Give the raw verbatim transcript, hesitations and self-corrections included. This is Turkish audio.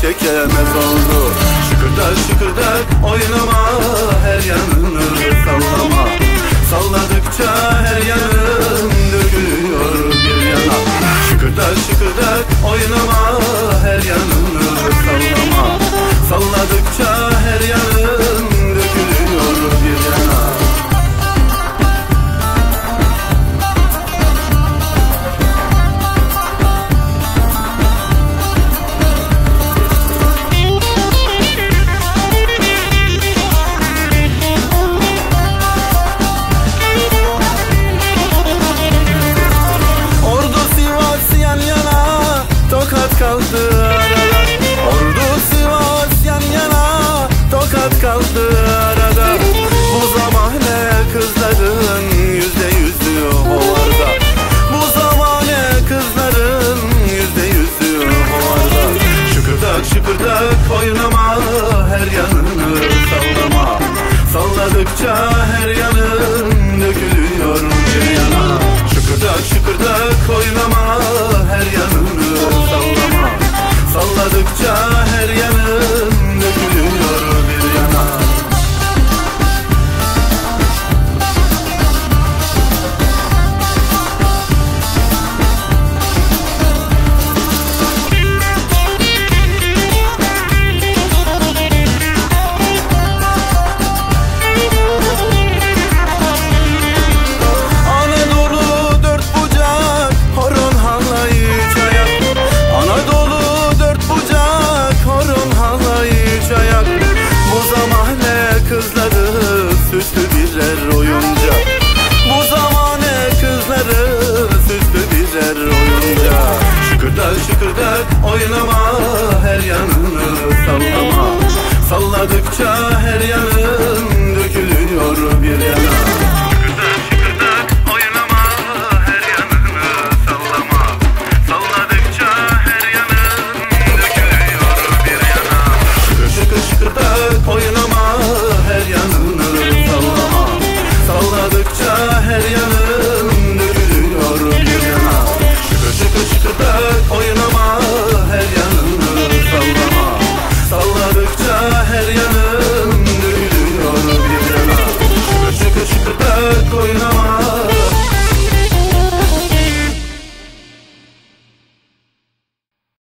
çekemez oldu. Şıkırdak şıkırdak oynama, her yanını sallama. Salladıkça her yanın dökülüyor bir yana. Şıkırdak şıkırdak oynama, her yanını sallama. Salladıkça her yanın dökülüyor bir yana. Kaldı arada, Ordu Sivas yan yana, Tokat kaldı arada. Bu zamane kızların yüzde yüzü hovarda. Bu zamane kızların yüzde yüzü hovarda. Şıkırdak şıkırdak oynama, her yanını sallama. Salladıkça